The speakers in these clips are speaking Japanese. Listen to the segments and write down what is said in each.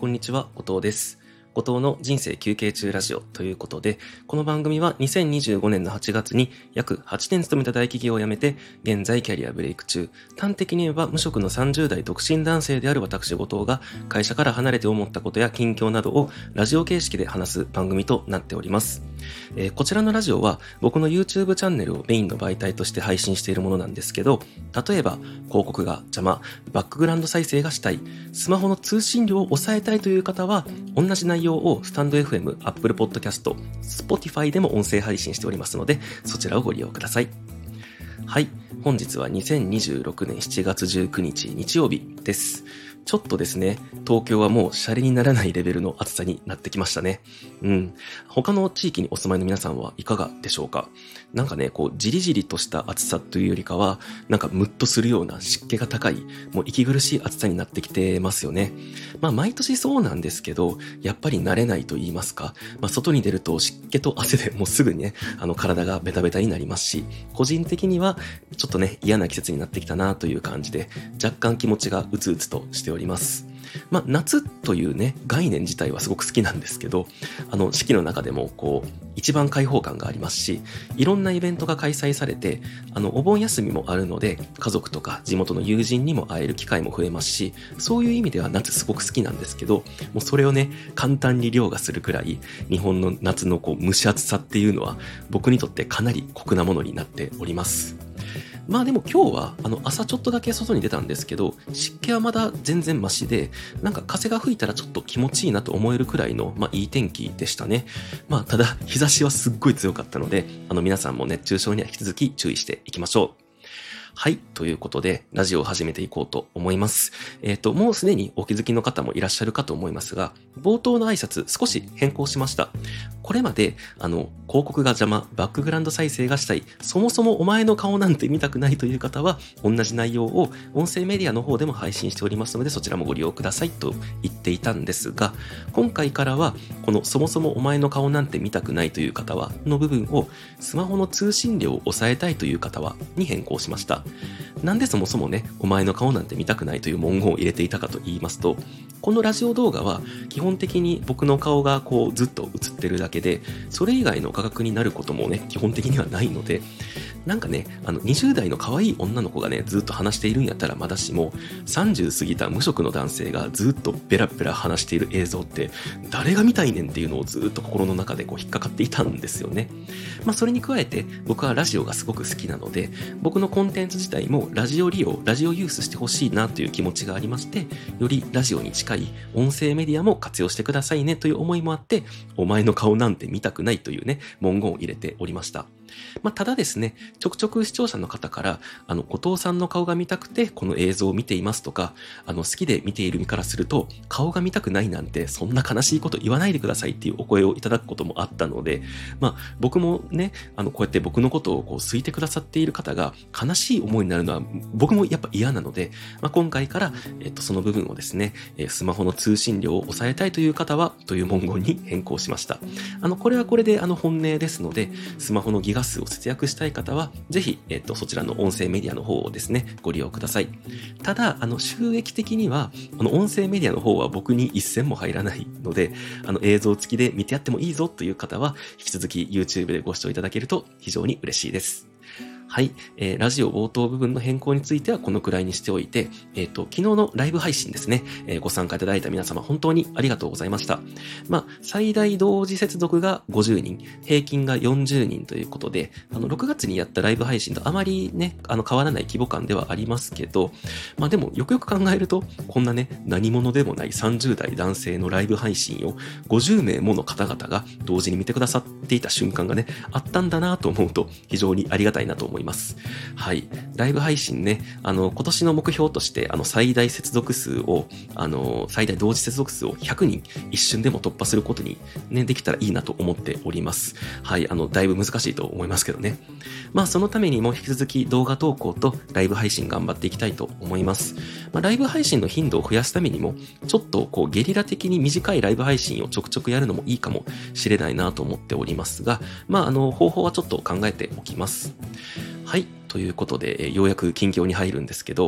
こんにちは、後藤です。後藤の人生休憩中ラジオということで、この番組は2025年の8月に約8年勤めた大企業を辞めて、現在キャリアブレイク中、端的に言えば無職の30代独身男性である私後藤が会社から離れて思ったことや近況などをラジオ形式で話す番組となっております。こちらのラジオは僕の YouTube チャンネルをメインの媒体として配信しているものなんですけど、例えば広告が邪魔、バックグラウンド再生がしたい、スマホの通信量を抑えたいという方は、同じ内容をスタンド FM、Apple Podcast、Spotify でも音声配信しておりますので、そちらをご利用ください。はい、本日は2026年7月19日日曜日です。ちょっとですね、東京はもうシャレにならないレベルの暑さになってきましたね。他の地域にお住まいの皆さんはいかがでしょうか。なんかね、じりじりとした暑さというよりかは、なんかムッとするような湿気が高い、もう息苦しい暑さになってきてますよね。毎年そうなんですけど、やっぱり慣れないと言いますか、外に出ると湿気と汗でもうすぐにね、体がベタベタになりますし、個人的にはちょっとね、嫌な季節になってきたなという感じで、若干気持ちがうつうつとしております。夏というね、概念自体はすごく好きなんですけど、四季の中でも一番開放感がありますし、いろんなイベントが開催されて、お盆休みもあるので、家族とか地元の友人にも会える機会も増えますし、そういう意味では夏すごく好きなんですけど、もうそれをね、簡単に凌駕するくらい、日本の夏の蒸し暑さっていうのは、僕にとってかなり酷なものになっております。でも今日は朝ちょっとだけ外に出たんですけど、湿気はまだ全然マシで、なんか風が吹いたらちょっと気持ちいいなと思えるくらいのいい天気でしたね。ただ日差しはすっごい強かったので、皆さんも熱中症には引き続き注意していきましょう。はい。ということで、ラジオを始めていこうと思います。もうすでにお気づきの方もいらっしゃるかと思いますが、冒頭の挨拶少し変更しました。これまで、広告が邪魔、バックグラウンド再生がしたい、そもそもお前の顔なんて見たくないという方は、同じ内容を音声メディアの方でも配信しておりますので、そちらもご利用くださいと言っていたんですが、今回からは、このそもそもお前の顔なんて見たくないという方は、の部分を、スマホの通信量を抑えたいという方は、に変更しました。なんでそもそもね、お前の顔なんて見たくないという文言を入れていたかと言いますと、このラジオ動画は基本的に僕の顔がずっと映ってるだけで、それ以外の画角になることもね、基本的にはないので、なんかね、20代の可愛い女の子がね、ずっと話しているんやったらまだしも、30過ぎた無職の男性がずっとベラベラ話している映像って、誰が見たいねんっていうのをずっと心の中で引っかかっていたんですよね。それに加えて、僕はラジオがすごく好きなので、僕のコンテンツ自体もラジオ利用、ラジオユースしてほしいなという気持ちがありまして、よりラジオに近い音声メディアも活用してくださいねという思いもあって、お前の顔なんて見たくないというね、文言を入れておりました。ただですね、ちょくちょく視聴者の方から、後藤さんの顔が見たくてこの映像を見ていますとか、好きで見ている身からすると、顔が見たくないなんてそんな悲しいこと言わないでくださいっていうお声をいただくこともあったので、僕もね、こうやって僕のことを好いてくださっている方が悲しい思いになるのは僕もやっぱ嫌なので、今回から、その部分をですね、スマホの通信量を抑えたいという方はという文言に変更しました。これはこれで本音ですので、スマホのギガ数を節約したい方は、ぜひ、そちらの音声メディアの方をですね、ご利用ください。ただ、収益的には、音声メディアの方は僕に一銭も入らないので、映像付きで見てやってもいいぞという方は、引き続き YouTube でご視聴いただけると非常に嬉しいです。はい、ラジオ冒頭部分の変更についてはこのくらいにしておいて、昨日のライブ配信ですね、ご参加いただいた皆様本当にありがとうございました。最大同時接続が50人、平均が40人ということで、6月にやったライブ配信とあまりね、変わらない規模感ではありますけど、でもよくよく考えると、こんなね、何者でもない30代男性のライブ配信を50名もの方々が同時に見てくださっていた瞬間がね、あったんだなと思うと非常にありがたいなと思います。はい。ライブ配信ね、今年の目標として、最大接続数を、最大同時接続数を100人一瞬でも突破することにね、できたらいいなと思っております。はい。だいぶ難しいと思いますけどね。そのためにも引き続き動画投稿とライブ配信頑張っていきたいと思います。ライブ配信の頻度を増やすためにも、ちょっとゲリラ的に短いライブ配信をちょくちょくやるのもいいかもしれないなと思っておりますが、方法はちょっと考えておきます。はい。ということで、ようやく近況に入るんですけど、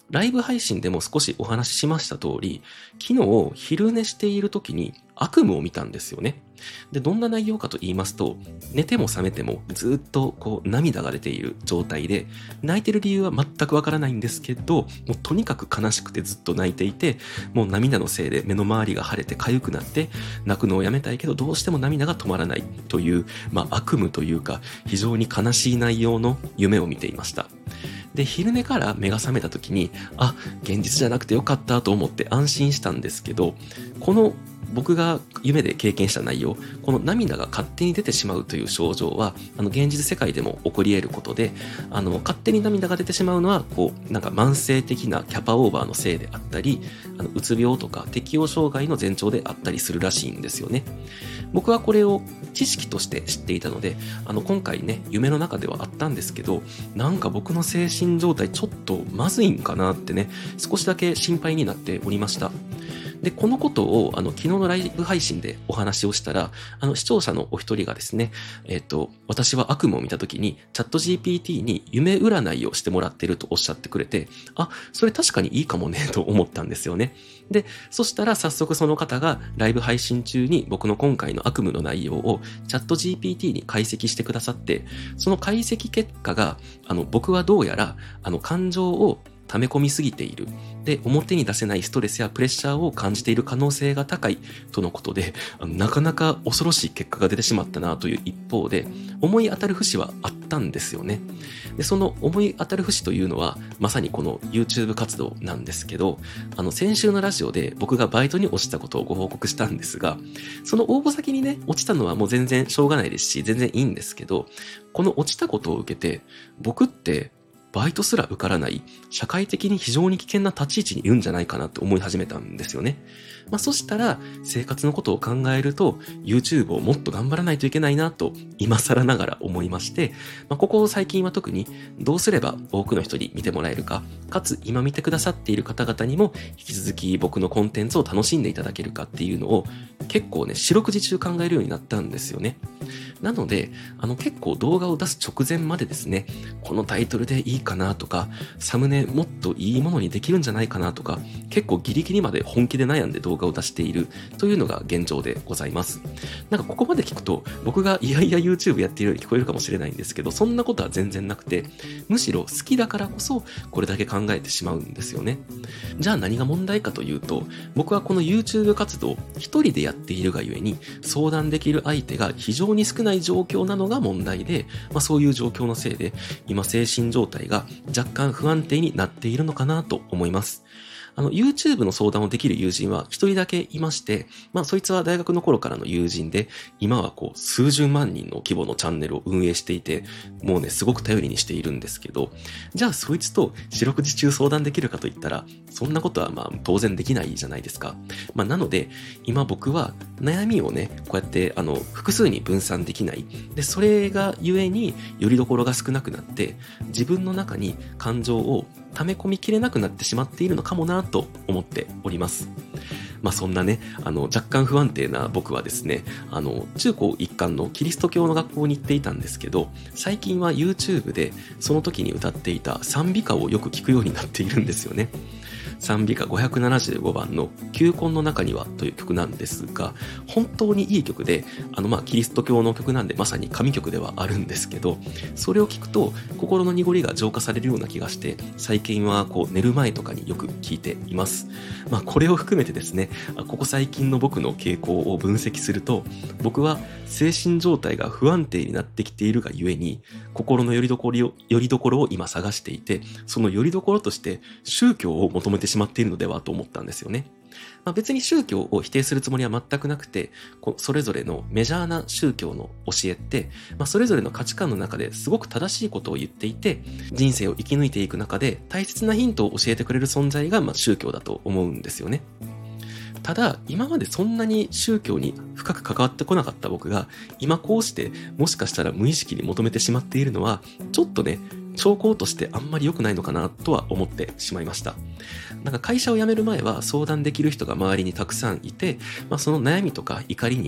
ライブ配信でも少しお話ししました通り、昨日昼寝している時に悪夢を見たんですよね。で、どんな内容かと言いますと、寝ても覚めてもずっと涙が出ている状態で、泣いてる理由は全くわからないんですけど、もうとにかく悲しくてずっと泣いていて、もう涙のせいで目の周りが腫れて痒くなって、泣くのをやめたいけどどうしても涙が止まらないという、悪夢というか非常に悲しい内容の夢を見ていました。で、昼寝から目が覚めた時に、現実じゃなくてよかったと思って安心したんですけど、この僕が夢で経験した内容、この涙が勝手に出てしまうという症状は、現実世界でも起こり得ることで、勝手に涙が出てしまうのは、慢性的なキャパオーバーのせいであったり、うつ病とか適応障害の前兆であったりするらしいんですよね。僕はこれを知識として知っていたので、今回ね、夢の中ではあったんですけど、僕の精神状態ちょっとまずいんかなってね、少しだけ心配になっておりました。で、このことを昨日のライブ配信でお話をしたら、視聴者のお一人がですね、私は悪夢を見たときにチャット GPT に夢占いをしてもらってるとおっしゃってくれて、それ確かにいいかもねと思ったんですよね。で、そしたら早速その方がライブ配信中に僕の今回の悪夢の内容をチャット GPT に解析してくださって、その解析結果が、僕はどうやら感情を溜め込みすぎている。で、表に出せないストレスやプレッシャーを感じている可能性が高いとのことで、なかなか恐ろしい結果が出てしまったなという一方で、思い当たる節はあったんですよね。で、その思い当たる節というのは、まさにこの YouTube 活動なんですけど、先週のラジオで僕がバイトに落ちたことをご報告したんですが、その応募先にね、落ちたのはもう全然しょうがないですし、全然いいんですけど、この落ちたことを受けて、僕って、バイトすら受からない、社会的に非常に危険な立ち位置にいるんじゃないかなと思い始めたんですよね。そしたら、生活のことを考えると、YouTube をもっと頑張らないといけないなと、今更ながら思いまして、ここ最近は特に、どうすれば多くの人に見てもらえるか、かつ今見てくださっている方々にも、引き続き僕のコンテンツを楽しんでいただけるかっていうのを、結構ね、四六時中考えるようになったんですよね。なので、結構動画を出す直前までですね、このタイトルでいいかなとか、サムネもっといいものにできるんじゃないかなとか、結構ギリギリまで本気で悩んで動画を出しているというのが現状でございます。ここまで聞くと、僕がいやいや YouTube やっているように聞こえるかもしれないんですけど、そんなことは全然なくて、むしろ好きだからこそ、これだけ考えてしまうんですよね。じゃあ何が問題かというと、僕はこの YouTube 活動、一人でやっているがゆえに、相談できる相手が非常に少ない状況なのが問題で、そういう状況のせいで、今精神状態が若干不安定になっているのかなと思います。YouTube の相談をできる友人は一人だけいまして、そいつは大学の頃からの友人で、今は数十万人の規模のチャンネルを運営していて、もうね、すごく頼りにしているんですけど、じゃあそいつと四六時中相談できるかといったら、そんなことは当然できないじゃないですか。なので、今僕は悩みをね、こうやって複数に分散できない。で、それがゆえに、拠り所が少なくなって、自分の中に感情を溜め込みきれなくなってしまっているのかもなと思っております。そんなね、若干不安定な僕はですね、中高一貫のキリスト教の学校に行っていたんですけど、最近は YouTube でその時に歌っていた賛美歌をよく聞くようになっているんですよね。賛美歌575番の球根の中にはという曲なんですが、本当にいい曲で、キリスト教の曲なんでまさに神曲ではあるんですけど、それを聞くと心の濁りが浄化されるような気がして、最近は寝る前とかによく聞いています。これを含めてですね、ここ最近の僕の傾向を分析すると、僕は精神状態が不安定になってきているがゆえに、心の拠り所を今探していて、その拠り所として宗教を求めてしまっているのではと思ったんですよね。別に宗教を否定するつもりは全くなくて、それぞれのメジャーな宗教の教えって、それぞれの価値観の中ですごく正しいことを言っていて、人生を生き抜いていく中で大切なヒントを教えてくれる存在が宗教だと思うんですよね。ただ、今までそんなに宗教に深く関わってこなかった僕が、今こうしてもしかしたら無意識に求めてしまっているのは、ちょっとね、兆候としてあんまり良くないのかなとは思ってしまいました。会社を辞める前は相談できる人が周りにたくさんいて、その悩みとか怒りに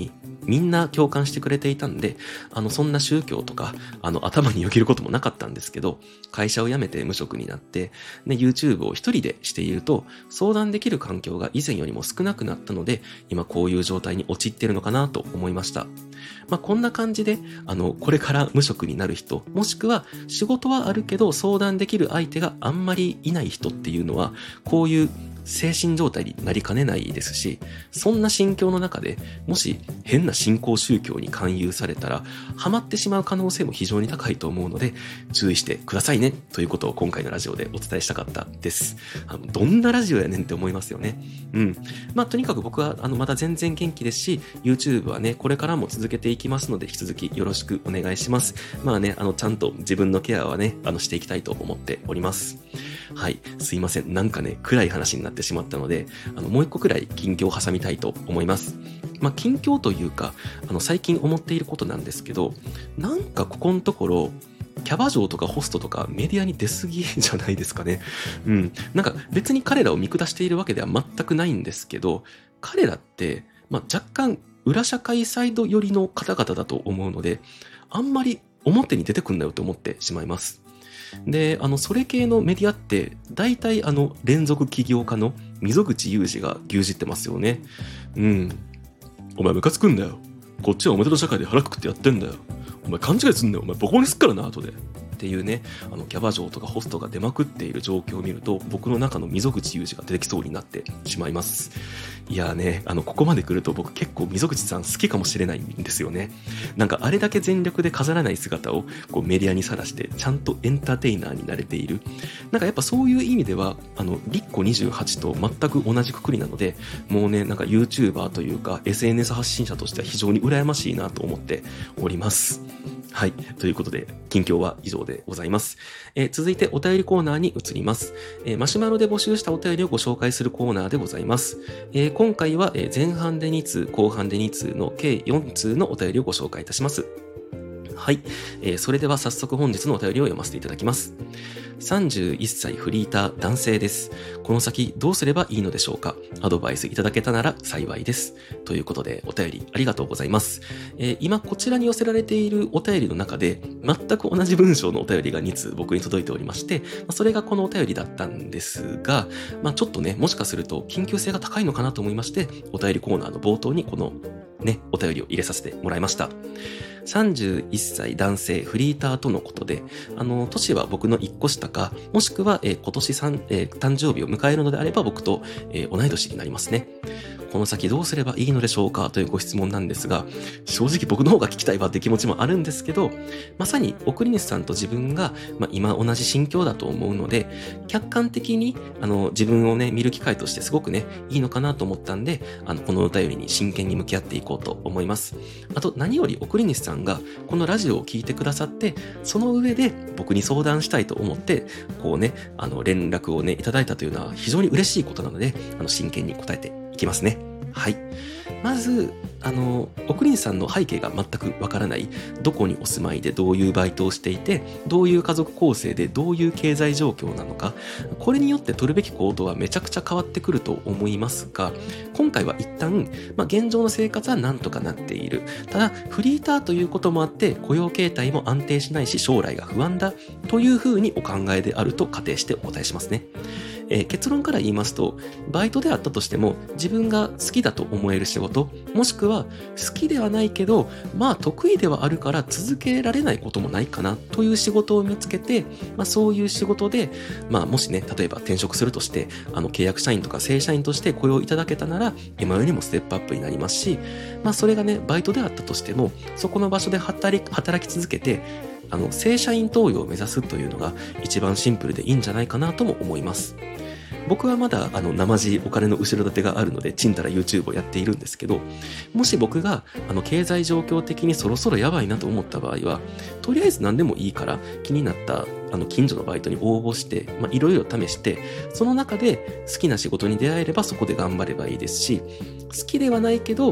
みんな共感してくれていたんで、そんな宗教とか、頭によぎることもなかったんですけど、会社を辞めて無職になって、で、YouTube を一人でしていると、相談できる環境が以前よりも少なくなったので、今こういう状態に陥っているのかなと思いました。こんな感じで、これから無職になる人、もしくは仕事はあるけど相談できる相手があんまりいない人っていうのは、こういう精神状態になりかねないですし、そんな心境の中でもし変な新興宗教に勧誘されたらハマってしまう可能性も非常に高いと思うので、注意してくださいねということを今回のラジオでお伝えしたかったです。どんなラジオやねんって思いますよね。とにかく僕はまだ全然元気ですし、 YouTube はねこれからも続けていきますので、引き続きよろしくお願いします。ちゃんと自分のケアはねしていきたいと思っております。はい、すいません。なんかね暗い話になってしまったので、もう一個くらい近況を挟みたいと思います。近況というか、最近思っていることなんですけど、なんかここのところキャバ嬢とかホストとかメディアに出過ぎじゃないですかね。なんか別に彼らを見下しているわけでは全くないんですけど、彼らって、若干裏社会サイド寄りの方々だと思うので、あんまり表に出てくんなよと思ってしまいます。で、それ系のメディアって、大体連続起業家の溝口裕二が牛耳ってますよね。お前ムカつくんだよ。こっちは表の社会で腹くくってやってんだよ。お前勘違いすんなよ。お前ボコボコにすっからな、後で。っていうね、キャバ嬢とかホストが出まくっている状況を見ると、僕の中の溝口裕二が出てきそうになってしまいます。いやーね、ここまで来ると僕結構溝口さん好きかもしれないんですよね。なんかあれだけ全力で飾らない姿をこうメディアにさらして、ちゃんとエンターテイナーになれている。なんかやっぱそういう意味では、リッコ28と全く同じくくりなので、もうね、なんか YouTuber というか SNS 発信者としては非常に羨ましいなと思っております。はい。ということで、近況は以上でございます。続いてお便りコーナーに移ります。マシュマロで募集したお便りをご紹介するコーナーでございます。今回は前半で2通、後半で2通の計4通のお便りをご紹介いたします。はい。それでは早速本日のお便りを読ませていただきます。31歳フリーター男性です。この先どうすればいいのでしょうか？アドバイスいただけたなら幸いです。ということでお便りありがとうございます。今こちらに寄せられているお便りの中で全く同じ文章のお便りが2通僕に届いておりまして、それがこのお便りだったんですが、ちょっとね、もしかすると緊急性が高いのかなと思いまして、お便りコーナーの冒頭にこのね、お便りを入れさせてもらいました。31歳男性フリーターとのことで、年は僕の1個下か、もしくは、今年誕生日を迎えるのであれば僕と、同い年になりますね。この先どうすればいいのでしょうかというご質問なんですが、正直僕の方が聞きたいわって気持ちもあるんですけど、まさに送り主さんと自分が、今同じ心境だと思うので、客観的に自分をね見る機会としてすごくねいいのかなと思ったんで、このお便りに真剣に向き合っていこうと思います。あと何より送り主さんがこのラジオを聞いてくださって、その上で僕に相談したいと思ってこうね連絡をねいただいたというのは非常に嬉しいことなので、真剣に答えていきますね。はい。まず送り主さんの背景が全くわからない、どこにお住まいでどういうバイトをしていて、どういう家族構成でどういう経済状況なのか、これによって取るべき行動はめちゃくちゃ変わってくると思いますが、今回は一旦、現状の生活はなんとかなっている。ただフリーターということもあって雇用形態も安定しないし将来が不安だというふうにお考えであると仮定してお答えしますね。結論から言いますと、バイトであったとしても自分が好きだと思える仕事、もしくは好きではないけど得意ではあるから続けられないこともないかなという仕事を見つけて、そういう仕事で、もしね例えば転職するとして契約社員とか正社員として雇用いただけたなら今よりもステップアップになりますし、それがねバイトであったとしてもそこの場所で働き続けて正社員登用を目指すというのが一番シンプルでいいんじゃないかなとも思います。僕はまだ生地お金の後ろ盾があるのでちんたら YouTube をやっているんですけど、もし僕が経済状況的にそろそろやばいなと思った場合は、とりあえず何でもいいから気になった近所のバイトに応募していろいろ試して、その中で好きな仕事に出会えればそこで頑張ればいいですし、好きではないけど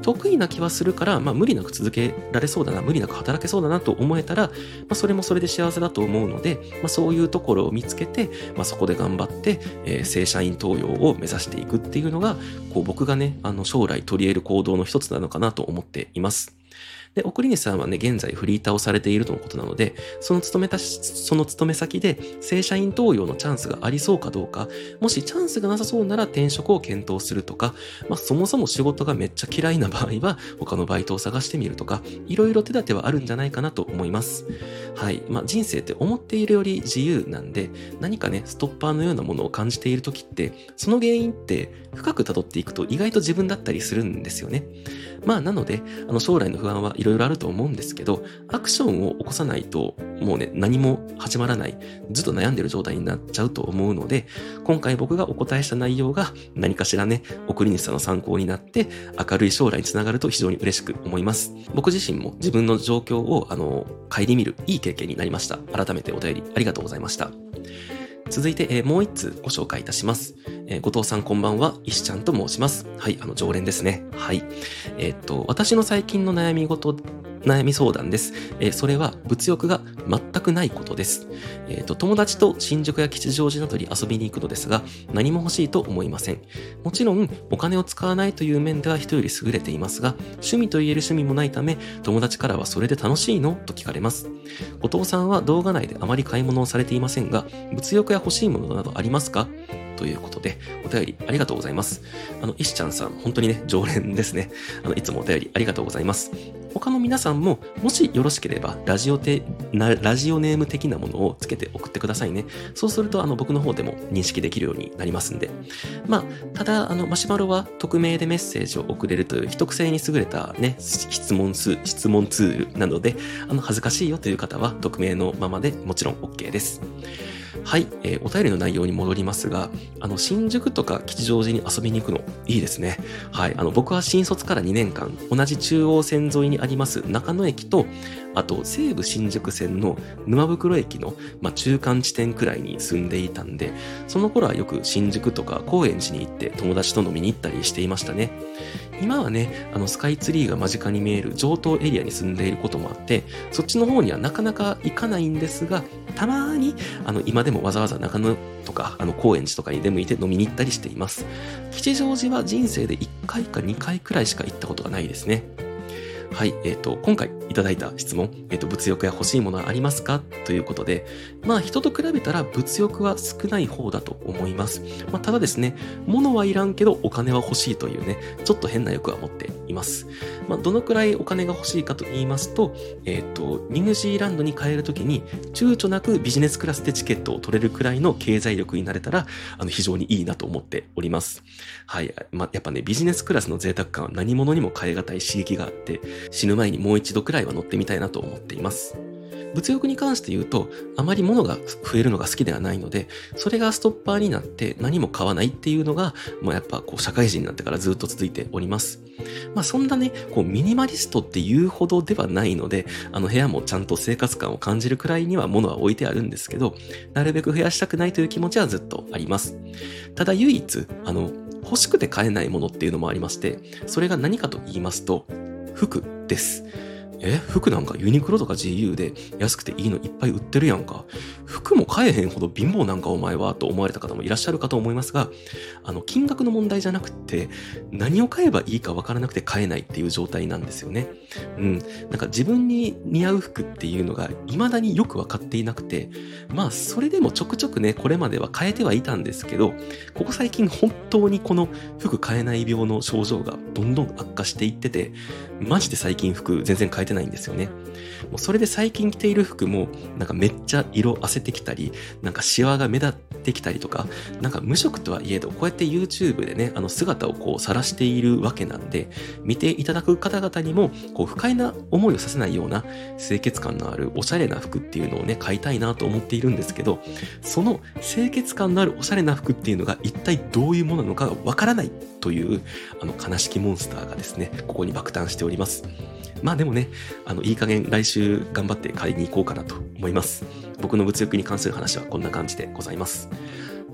得意な気はするから、無理なく続けられそうだな、無理なく働けそうだなと思えたら、それもそれで幸せだと思うので、そういうところを見つけて、そこで頑張って、正社員登用を目指していくっていうのが、僕がね、将来取り得る行動の一つなのかなと思っています。で、送り主さんはね、現在フリーターをされているとのことなので、その勤め先で正社員登用のチャンスがありそうかどうか、もしチャンスがなさそうなら転職を検討するとか、そもそも仕事がめっちゃ嫌いな場合は、他のバイトを探してみるとか、いろいろ手立てはあるんじゃないかなと思います。はい。人生って思っているより自由なんで、何かね、ストッパーのようなものを感じているときって、その原因って深く辿っていくと意外と自分だったりするんですよね。なので、将来の不安はいろいろあると思うんですけど、アクションを起こさないと、もうね、何も始まらない、ずっと悩んでる状態になっちゃうと思うので、今回僕がお答えした内容が何かしらね、送り主さんの参考になって、明るい将来につながると非常に嬉しく思います。僕自身も自分の状況を、顧みるいい経験になりました。改めてお便りありがとうございました。続いて、もう一通ご紹介いたします。後藤さんこんばんは、石ちゃんと申します。はい、常連ですね。はい。私の最近の悩み相談です。それは物欲が全くないことです。友達と新宿や吉祥寺などに遊びに行くのですが、何も欲しいと思いません。もちろん、お金を使わないという面では人より優れていますが、趣味と言える趣味もないため、友達からはそれで楽しいのと聞かれます。後藤さんは動画内であまり買い物をされていませんが、物欲や欲しいものなどありますか？ということで、お便りありがとうございます。石ちゃんさん、本当にね、常連ですね。いつもお便りありがとうございます。他の皆さんも、もしよろしければ、ラジオネーム的なものをつけて送ってくださいね。そうすると、僕の方でも認識できるようになりますんで。ただ、マシュマロは匿名でメッセージを送れるという秘匿性に優れたね、質問ツールなので、恥ずかしいよという方は、匿名のままでもちろん OK です。はい、お便りの内容に戻りますが、新宿とか吉祥寺に遊びに行くのいいですね。はい、僕は新卒から2年間、同じ中央線沿いにあります中野駅と、あと西武新宿線の沼袋駅の、中間地点くらいに住んでいたんで、その頃はよく新宿とか高円寺に行って友達と飲みに行ったりしていましたね。今はね、スカイツリーが間近に見える上東エリアに住んでいることもあって、そっちの方にはなかなか行かないんですが、たまに、今でもわざわざ中野とか、高円寺とかに出向いて飲みに行ったりしています。吉祥寺は人生で1回か2回くらいしか行ったことがないですね。はい、今回いただいた質問、物欲や欲しいものはありますかということで、人と比べたら物欲は少ない方だと思います。ただですね、物はいらんけどお金は欲しいというね、ちょっと変な欲は持っています。どのくらいお金が欲しいかと言いますと、ニュージーランドに帰るときに躊躇なくビジネスクラスでチケットを取れるくらいの経済力になれたら、非常にいいなと思っております。はい、やっぱね、ビジネスクラスの贅沢感は何者にも代え難い刺激があって、死ぬ前にもう一度くらいは乗ってみたいなと思っています。物欲に関して言うと、あまり物が増えるのが好きではないので、それがストッパーになって何も買わないっていうのが、やっぱ社会人になってからずっと続いております。そんなね、ミニマリストっていうほどではないので、部屋もちゃんと生活感を感じるくらいには物は置いてあるんですけど、なるべく増やしたくないという気持ちはずっとあります。ただ唯一、欲しくて買えないものっていうのもありまして、それが何かと言いますと、服です。服なんかユニクロとか GU で安くていいのいっぱい売ってるやんか。服も買えへんほど貧乏なんかお前はと思われた方もいらっしゃるかと思いますが、金額の問題じゃなくて、何を買えばいいかわからなくて買えないっていう状態なんですよね。なんか自分に似合う服っていうのが未だによくわかっていなくて、それでもちょくちょくね、これまでは買えてはいたんですけど、ここ最近本当にこの服買えない病の症状がどんどん悪化していってて、マジで最近服全然買えてないんですよね。もうそれで最近着ている服もなんかめっちゃ色あせてきたり、なんかシワが目立ってきたりとか、なんか無色とはいえどこうやって YouTube でね、姿を晒しているわけなんで、見ていただく方々にも不快な思いをさせないような清潔感のあるおしゃれな服っていうのをね、買いたいなと思っているんですけど、その清潔感のあるおしゃれな服っていうのが一体どういうものなのかがわからないという悲しきモンスターがですね、ここに爆誕しております。でもね、いい加減来週頑張って買いに行こうかなと思います。僕の物欲に関する話はこんな感じでございます。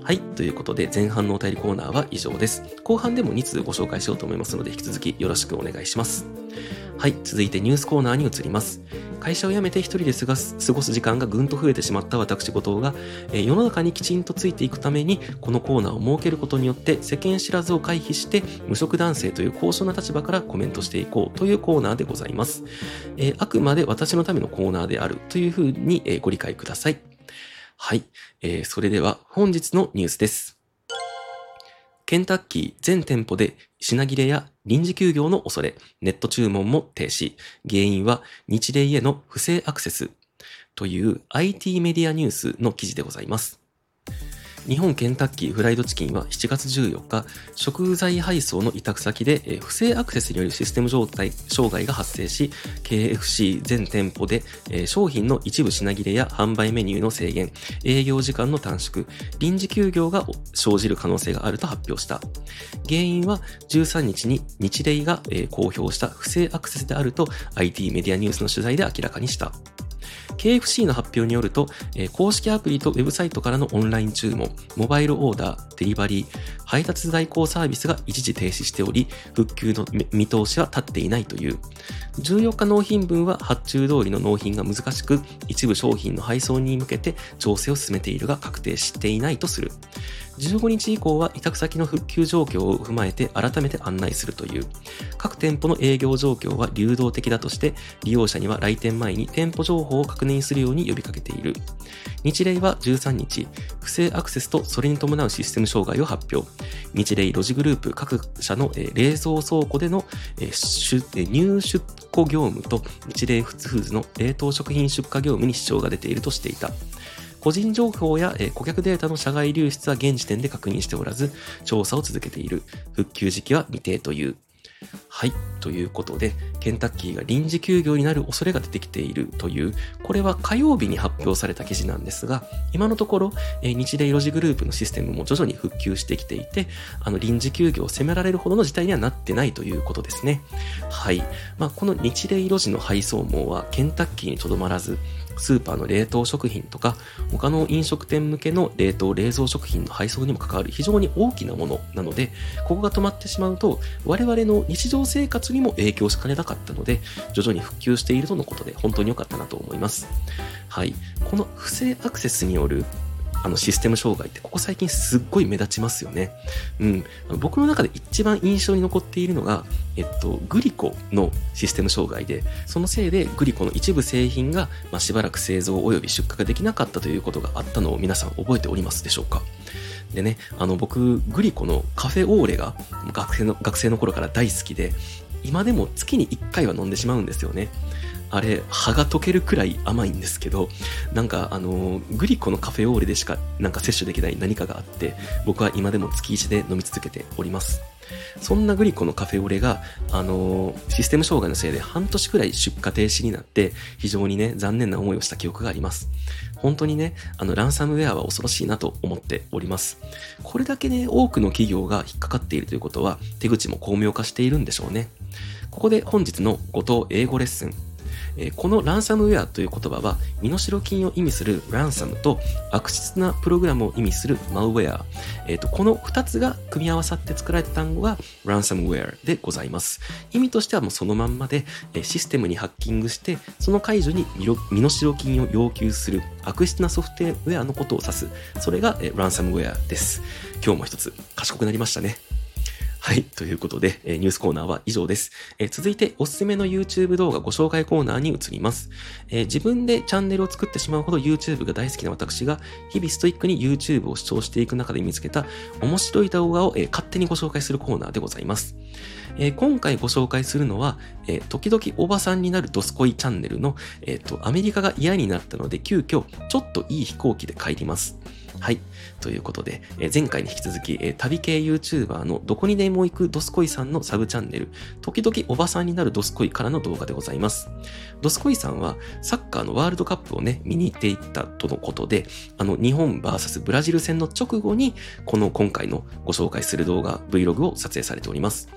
はい。ということで、前半のお便りコーナーは以上です。後半でも2通ご紹介しようと思いますので、引き続きよろしくお願いします。はい。続いてニュースコーナーに移ります。会社を辞めて一人で過ごす時間がぐんと増えてしまった私後藤が、世の中にきちんとついていくために、このコーナーを設けることによって世間知らずを回避して、無職男性という高尚な立場からコメントしていこうというコーナーでございます。あくまで私のためのコーナーであるというふうに、ご理解ください。はい。それでは本日のニュースです。ケンタッキー全店舗で品切れや臨時休業の恐れ、ネット注文も停止。原因は日例への不正アクセスという IT メディアニュースの記事でございます。日本ケンタッキーフライドチキンは7月14日、食材配送の委託先で不正アクセスによるシステム障害が発生し、KFC 全店舗で商品の一部品切れや販売メニューの制限、営業時間の短縮、臨時休業が生じる可能性があると発表した。原因は13日に日例が公表した不正アクセスであると IT メディアニュースの取材で明らかにした。KFC の発表によると、公式アプリとウェブサイトからのオンライン注文、モバイルオーダー、デリバリー、配達代行サービスが一時停止しており、復旧の見通しは立っていないという。14日納品分は発注通りの納品が難しく、一部商品の配送に向けて調整を進めているが確定していないとする。15日以降は委託先の復旧状況を踏まえて改めて案内するという。各店舗の営業状況は流動的だとして、利用者には来店前に店舗情報を確認するように呼びかけている。日例は13日、不正アクセスとそれに伴うシステム障害を発表。日例ロジグループ各社の冷蔵倉庫での入出庫業務と日例フーズの冷凍食品出荷業務に支障が出ているとしていた。個人情報や顧客データの社外流出は現時点で確認しておらず、調査を続けている。復旧時期は未定という。はい。ということで、ケンタッキーが臨時休業になる恐れが出てきているという、これは火曜日に発表された記事なんですが、今のところ、日例ロジグループのシステムも徐々に復旧してきていて、臨時休業を責められるほどの事態にはなってないということですね。はい。この日例ロジの配送網はケンタッキーにとどまらず、スーパーの冷凍食品とか他の飲食店向けの冷凍冷蔵食品の配送にも関わる非常に大きなものなので、ここが止まってしまうと我々の日常生活にも影響しかねなかったので、徐々に復旧しているとのことで本当に良かったなと思います。はい。この不正アクセスによるシステム障害ってここ最近すっごい目立ちますよね。僕の中で一番印象に残っているのが、グリコのシステム障害で、そのせいでグリコの一部製品が、しばらく製造及び出荷ができなかったということがあったのを皆さん覚えておりますでしょうか。でね、僕、グリコのカフェオーレが学生の頃から大好きで、今でも月に1回は飲んでしまうんですよね。あれ、歯が溶けるくらい甘いんですけど、グリコのカフェオーレでしか摂取できない何かがあって、僕は今でも月1で飲み続けております。そんなグリコのカフェオレが、システム障害のせいで半年くらい出荷停止になって、非常にね、残念な思いをした記憶があります。本当にね、ランサムウェアは恐ろしいなと思っております。これだけね、多くの企業が引っかかっているということは、手口も巧妙化しているんでしょうね。ここで本日の後藤英語レッスン。このランサムウェアという言葉は身代金を意味するランサムと悪質なプログラムを意味するマルウェア、この2つが組み合わさって作られた単語がランサムウェアでございます。意味としてはもうそのまんまで、システムにハッキングしてその解除に身代金を要求する悪質なソフトウェアのことを指す。それがランサムウェアです。今日も一つ賢くなりましたね。はい。ということで、ニュースコーナーは以上です。続いて、おすすめの YouTube 動画ご紹介コーナーに移ります。自分でチャンネルを作ってしまうほど YouTube が大好きな私が、日々ストイックに YouTube を視聴していく中で見つけた面白い動画を勝手にご紹介するコーナーでございます。今回ご紹介するのは、時々おばさんになるドスコイチャンネルの、アメリカが嫌になったので急遽ちょっといい飛行機で帰ります。はい。ということで、前回に引き続き、旅系 YouTuber のどこにでも行くドスコイさんのサブチャンネル、時々おばさんになるドスコイからの動画でございます。ドスコイさんはサッカーのワールドカップをね、見に行っていったとのことで、日本 VS ブラジル戦の直後に、今回のご紹介する動画、Vlog を撮影されております。は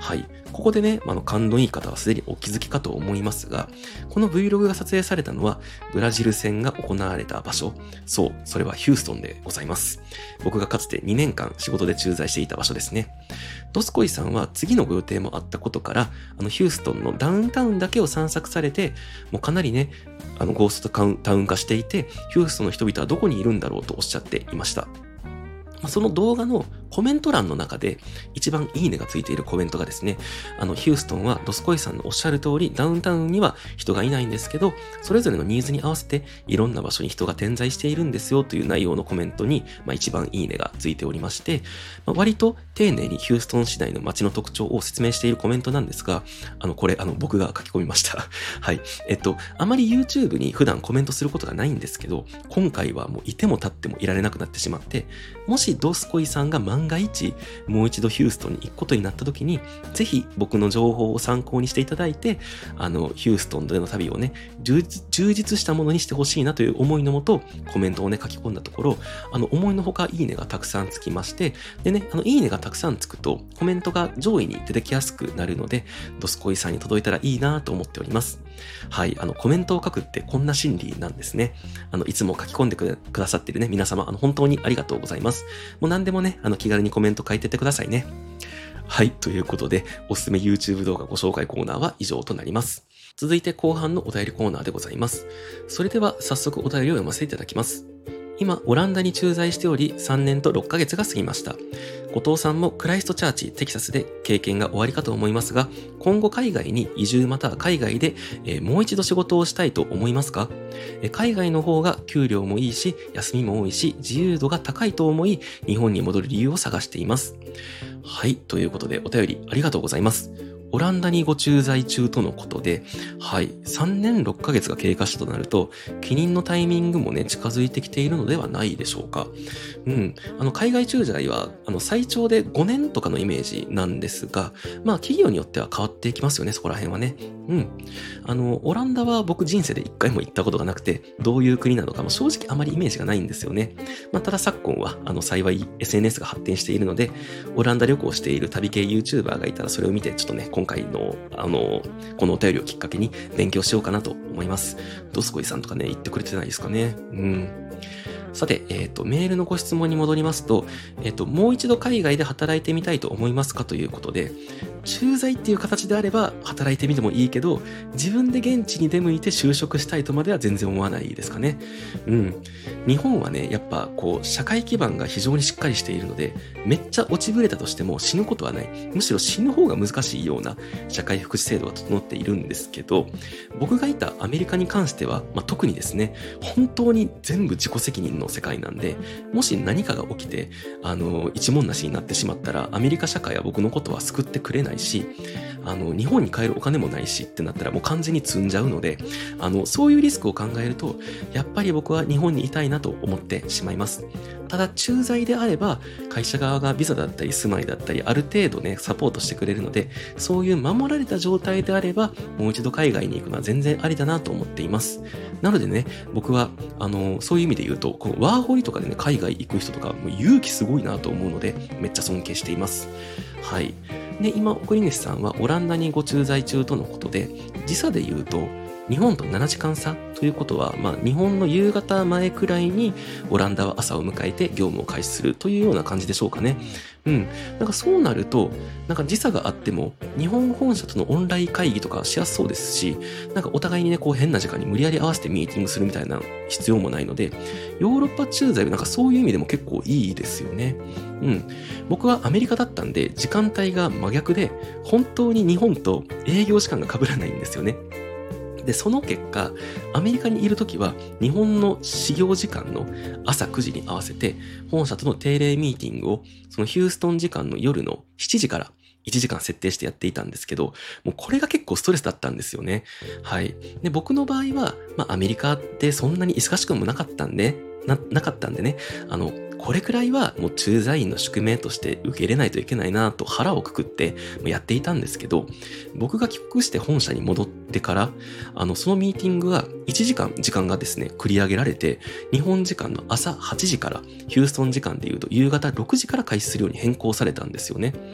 はい。ここでね、勘のいい方はすでにお気づきかと思いますが、この Vlog が撮影されたのは、ブラジル戦が行われた場所。そう、それはヒューストンでございます。僕がかつて2年間仕事で駐在していた場所ですね。ドスコイさんは次のご予定もあったことから、ヒューストンのダウンタウンだけを散策されて、もうかなりね、ゴーストタウン化していて、ヒューストンの人々はどこにいるんだろうとおっしゃっていました。その動画のコメント欄の中で一番いいねがついているコメントがですね、ヒューストンはドスコイさんのおっしゃる通りダウンタウンには人がいないんですけど、それぞれのニーズに合わせていろんな場所に人が点在しているんですよという内容のコメントに、一番いいねがついておりまして、割と丁寧にヒューストン市内の街の特徴を説明しているコメントなんですが、これ僕が書き込みました。はい。あまり YouTube に普段コメントすることがないんですけど、今回はもういても立ってもいられなくなってしまって、もしドスコイさんが万が一もう一度ヒューストンに行くことになった時に、ぜひ僕の情報を参考にしていただいて、ヒューストンでの旅をね、充実したものにしてほしいなという思いのもと、コメントをね、書き込んだところ、思いのほかいいねがたくさんつきまして、でね、いいねがたくさんつくと、コメントが上位に出てきやすくなるので、ドスコイさんに届いたらいいなと思っております。はい、コメントを書くってこんな心理なんですね。いつも書き込んでくださっているね、皆様、本当にありがとうございます。もう何でもね、気軽にコメント書いてってくださいね。はい、ということで、おすすめ YouTube 動画ご紹介コーナーは以上となります。続いて後半のお便りコーナーでございます。それでは早速お便りを読ませていただきます。今、オランダに駐在しており、3年と6ヶ月が過ぎました。後藤さんもクライストチャーチ、テキサスで経験が終わりかと思いますが、今後海外に移住または海外で、もう一度仕事をしたいと思いますか？海外の方が給料もいいし、休みも多いし、自由度が高いと思い、日本に戻る理由を探しています。はい、ということでお便りありがとうございます。オランダにご駐在中とのことで、はい、3年6ヶ月が経過したとなると、帰任のタイミングもね、近づいてきているのではないでしょうか。海外駐在は、最長で5年とかのイメージなんですが、企業によっては変わってきますよね、そこら辺はね。オランダは僕人生で1回も行ったことがなくて、どういう国なのかも正直あまりイメージがないんですよね。ただ昨今は、幸い SNS が発展しているので、オランダ旅行している旅系 YouTuber がいたらそれを見て、ちょっとね、今回の、このお便りをきっかけに勉強しようかなと思います。ドスコイさんとかね、言ってくれてないですかね。さて、メールのご質問に戻りますと、もう一度海外で働いてみたいと思いますかということで、駐在っていう形であれば働いてみてもいいけど、自分で現地に出向いて就職したいとまでは全然思わないですかね。日本はね、やっぱ社会基盤が非常にしっかりしているので、めっちゃ落ちぶれたとしても死ぬことはない。むしろ死ぬ方が難しいような社会福祉制度が整っているんですけど、僕がいたアメリカに関しては、特にですね、本当に全部自己責任の世界なんで、もし何かが起きて、一文無しになってしまったら、アメリカ社会は僕のことは救ってくれないし、日本に帰るお金もないしってなったらもう完全に積んじゃうので、そういうリスクを考えると、やっぱり僕は日本にいたいなと思ってしまいます。ただ、駐在であれば、会社側がビザだったり住まいだったり、ある程度ね、サポートしてくれるので、そういう守られた状態であれば、もう一度海外に行くのは全然ありだなと思っています。なのでね、僕は、そういう意味で言うと、このワーホリとかでね、海外行く人とか、もう勇気すごいなと思うので、めっちゃ尊敬しています。はい。で、今、送り主さんはオランダにご駐在中とのことで、時差で言うと、日本と7時間差ということは、日本の夕方前くらいにオランダは朝を迎えて業務を開始するというような感じでしょうかね。そうなると、時差があっても、日本本社とのオンライン会議とかしやすそうですし、お互いにね、変な時間に無理やり合わせてミーティングするみたいな必要もないので、ヨーロッパ駐在はそういう意味でも結構いいですよね。僕はアメリカだったんで、時間帯が真逆で、本当に日本と営業時間が被らないんですよね。で、その結果、アメリカにいるときは、日本の始業時間の朝9時に合わせて、本社との定例ミーティングを、そのヒューストン時間の夜の7時から1時間設定してやっていたんですけど、もうこれが結構ストレスだったんですよね。はい。で、僕の場合は、アメリカってそんなに忙しくもなかったんでね、これくらいはもう駐在員の宿命として受け入れないといけないなと腹をくくってやっていたんですけど、僕が帰国して本社に戻ってから、そのミーティングが1時間時間がですね、繰り上げられて、日本時間の朝8時から、ヒューストン時間でいうと夕方6時から開始するように変更されたんですよね。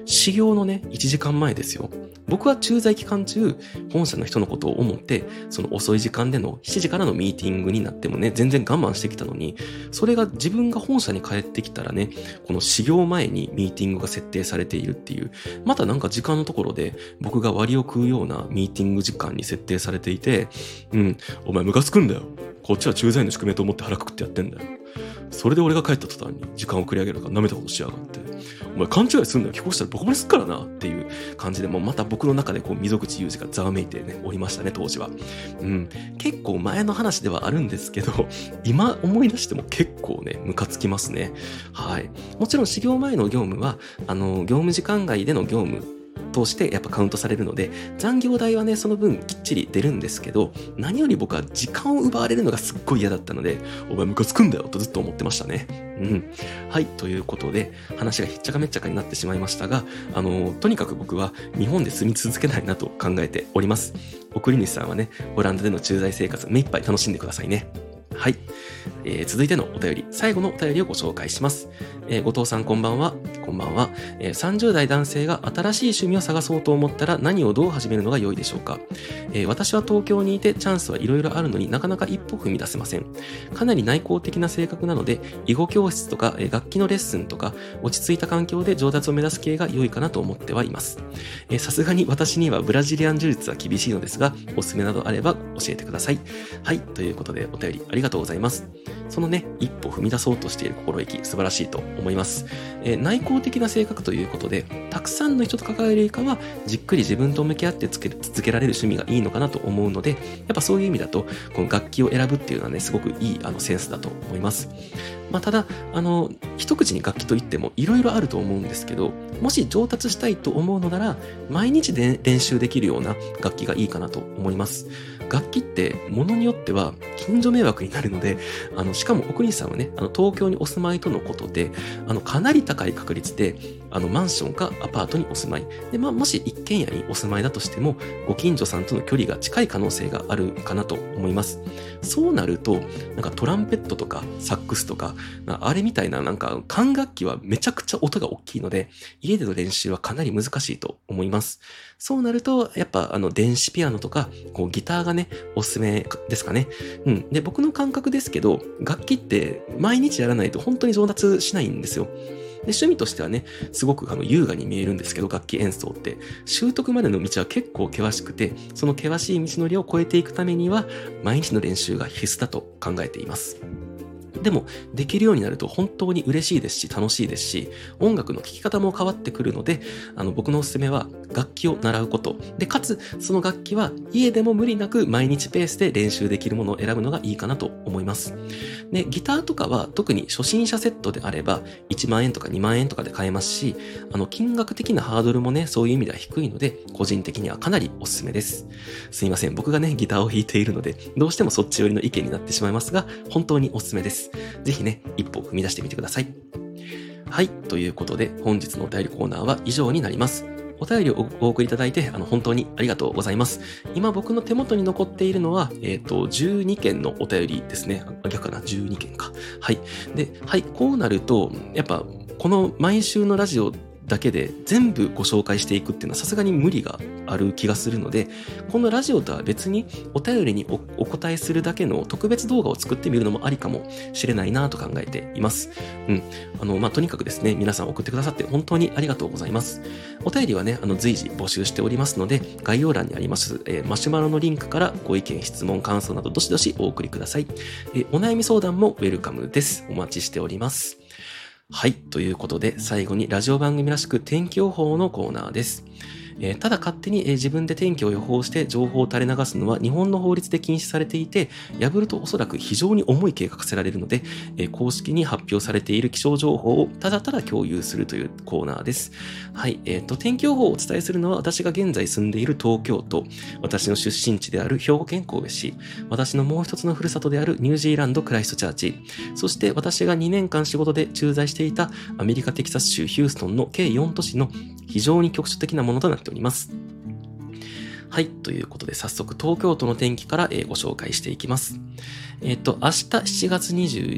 始業のね、1時間前ですよ。僕は駐在期間中、本社の人のことを思って、その遅い時間での7時からのミーティングになってもね、全然我慢してきたのに、それが自分が本社に帰ってきたらね、この始業前にミーティングが設定されているっていう、またなんか時間のところで僕が割を食うようなミーティング時間に設定されていて、お前ムカつくんだよ。こっちは駐在の宿命と思って腹くくってやってんだよ。それで俺が帰った途端に時間を繰り上げるから舐めたことしやがって。お前勘違いすんだよ。聞こしたらボコボコにすっからなっていう感じで、もうまた僕の中でこう溝口裕二がざわめいてね、おりましたね、当時は。結構前の話ではあるんですけど、今思い出しても結構ね、ムカつきますね。はい。もちろん始業前の業務は、業務時間外での業務、としてやっぱカウントされるので、残業代はね、その分きっちり出るんですけど、何より僕は時間を奪われるのがすっごい嫌だったので、お前ムカつくんだよとずっと思ってましたね。はい、ということで、話がひっちゃかめっちゃかになってしまいましたが、とにかく僕は日本で住み続けないなと考えております。送り主さんはね、オランダでの駐在生活目いっぱい楽しんでくださいね。はい。続いてのお便り、最後のお便りをご紹介します。後藤さんこんばんは。こんばんは。30代男性が新しい趣味を探そうと思ったら何をどう始めるのが良いでしょうか。私は東京にいてチャンスはいろいろあるのになかなか一歩踏み出せません。かなり内向的な性格なので、囲碁教室とか楽器のレッスンとか落ち着いた環境で上達を目指す系が良いかなと思ってはいます。さすがに私にはブラジリアン柔術は厳しいのですが、おすすめなどあれば教えてください。はい。ということでお便りありがとうございます。そのね、一歩踏み出そうとしている心意気素晴らしいと思います。内向的な性格ということで、たくさんの人と関わるよりかは、じっくり自分と向き合って続けられる趣味がいいのかなと思うので、やっぱそういう意味だと、この楽器を選ぶっていうのはね、すごくいいセンスだと思います。ただ、一口に楽器といってもいろいろあると思うんですけど、もし上達したいと思うのなら、毎日で練習できるような楽器がいいかなと思います。楽器って物によっては近所迷惑になるので、しかも奥西さんはね、東京にお住まいとのことで、かなり高い確率で、マンションかアパートにお住まい。で、もし一軒家にお住まいだとしても、ご近所さんとの距離が近い可能性があるかなと思います。そうなると、なんかトランペットとかサックスとか、あれみたいななんか管楽器はめちゃくちゃ音が大きいので、家での練習はかなり難しいと思います。そうなると、やっぱ電子ピアノとか、こうギターがね、おすすめですかね。で、僕の感覚ですけど、楽器って毎日やらないと本当に上達しないんですよ。で、趣味としてはね、すごく優雅に見えるんですけど、楽器演奏って。習得までの道は結構険しくて、その険しい道のりを越えていくためには、毎日の練習が必須だと考えています。でも、できるようになると本当に嬉しいですし、楽しいですし、音楽の聴き方も変わってくるので、僕のおすすめは楽器を習うこと。で、かつ、その楽器は家でも無理なく毎日ペースで練習できるものを選ぶのがいいかなと思います。で、ギターとかは特に初心者セットであれば、1万円とか2万円とかで買えますし、金額的なハードルもね、そういう意味では低いので、個人的にはかなりおすすめです。すいません。僕がね、ギターを弾いているので、どうしてもそっち寄りの意見になってしまいますが、本当におすすめです。ぜひね、一歩踏み出してみてください。はい。ということで、本日のお便りコーナーは以上になります。お便りをお送りいただいて、本当にありがとうございます。今僕の手元に残っているのは、12件のお便りですね。逆かな ?12 件か。はい。で、はい。こうなると、やっぱ、この毎週のラジオだけで全部ご紹介していくっていうのはさすがに無理がある気がするので、このラジオとは別にお便りに お答えするだけの特別動画を作ってみるのもありかもしれないなと考えています。とにかくですね、皆さん送ってくださって本当にありがとうございます。お便りはね、随時募集しておりますので、概要欄にあります、マシュマロのリンクからご意見、質問、感想などどしどしお送りください。お悩み相談もウェルカムです。お待ちしております。はい。ということで、最後にラジオ番組らしく天気予報のコーナーです。ただ勝手に自分で天気を予報して情報を垂れ流すのは日本の法律で禁止されていて、破るとおそらく非常に重い刑が課せられるので、公式に発表されている気象情報をただただ共有するというコーナーです。はい。天気予報をお伝えするのは私が現在住んでいる東京都、私の出身地である兵庫県神戸市、私のもう一つのふるさとであるニュージーランドクライストチャーチ、そして私が2年間仕事で駐在していたアメリカテキサス州ヒューストンの計4都市の非常に局所的なものとなっております。はい。ということで、早速、東京都の天気からご紹介していきます。明日7月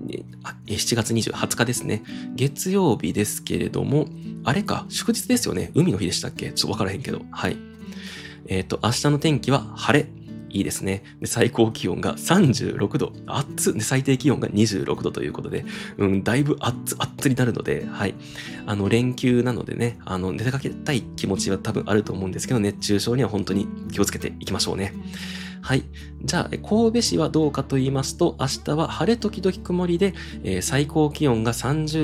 7月20日ですね。月曜日ですけれども、あれか、祝日ですよね。海の日でしたっけ？ちょっとわからへんけど。はい。明日の天気は晴れ。いいですね。で最高気温が36度。暑っ。で最低気温が26度ということで、だいぶ暑になるので、はい。連休なのでね、出かけたい気持ちは多分あると思うんですけど、熱中症には本当に気をつけていきましょうね。はい。じゃあ、神戸市はどうかと言いますと、明日は晴れ時々曇りで、最高気温が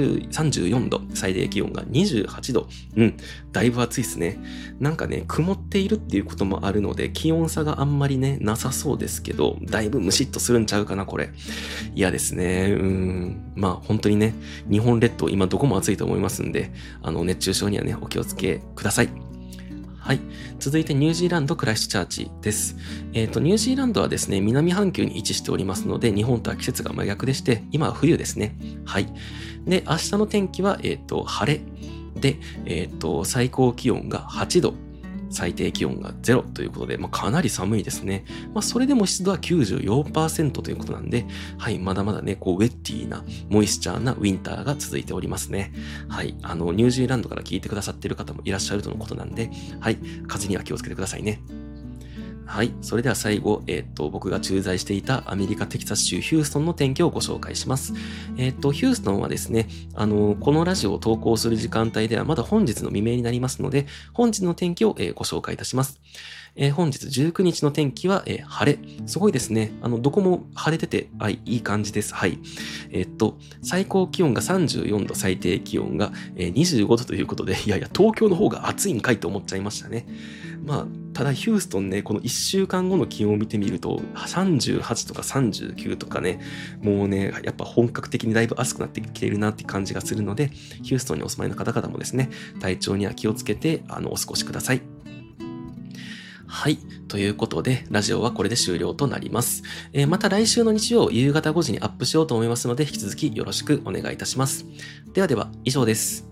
34度、最低気温が28度。だいぶ暑いですね。なんかね、曇っているっていうこともあるので、気温差があんまりね、なさそうですけど、だいぶムシッとするんちゃうかな、これ。嫌ですね。まあ、本当にね、日本列島今どこも暑いと思いますんで、熱中症にはね、お気をつけください。はい。続いてニュージーランドクライストチャーチです。ニュージーランドはですね、南半球に位置しておりますので、日本とは季節が真逆でして、今は冬ですね。はい。で、明日の天気は、晴れ。で、最高気温が8度。最低気温が0ということで、かなり寒いですね。それでも湿度は94%ということなんで、はい、まだまだね、ウェッティーな、モイスチャーなウィンターが続いておりますね。はい、ニュージーランドから聞いてくださっている方もいらっしゃるとのことなんで、はい、風には気をつけてくださいね。はい。それでは最後、僕が駐在していたアメリカ・テキサス州ヒューストンの天気をご紹介します。ヒューストンはですね、このラジオを投稿する時間帯ではまだ本日の未明になりますので、本日の天気を、ご紹介いたします。本日19日の天気は、晴れ。すごいですね。どこも晴れてて、はい、いい感じです。はい。最高気温が34度、最低気温が、25度ということで、いやいや、東京の方が暑いんかいと思っちゃいましたね。ただヒューストンね、この1週間後の気温を見てみると、38とか39とかね、もうね、やっぱ本格的にだいぶ暑くなってきているなって感じがするので、ヒューストンにお住まいの方々もですね、体調には気をつけて、お過ごしください。はい。ということで、ラジオはこれで終了となります。また来週の日曜夕方5時にアップしようと思いますので、引き続きよろしくお願いいたします。ではでは、以上です。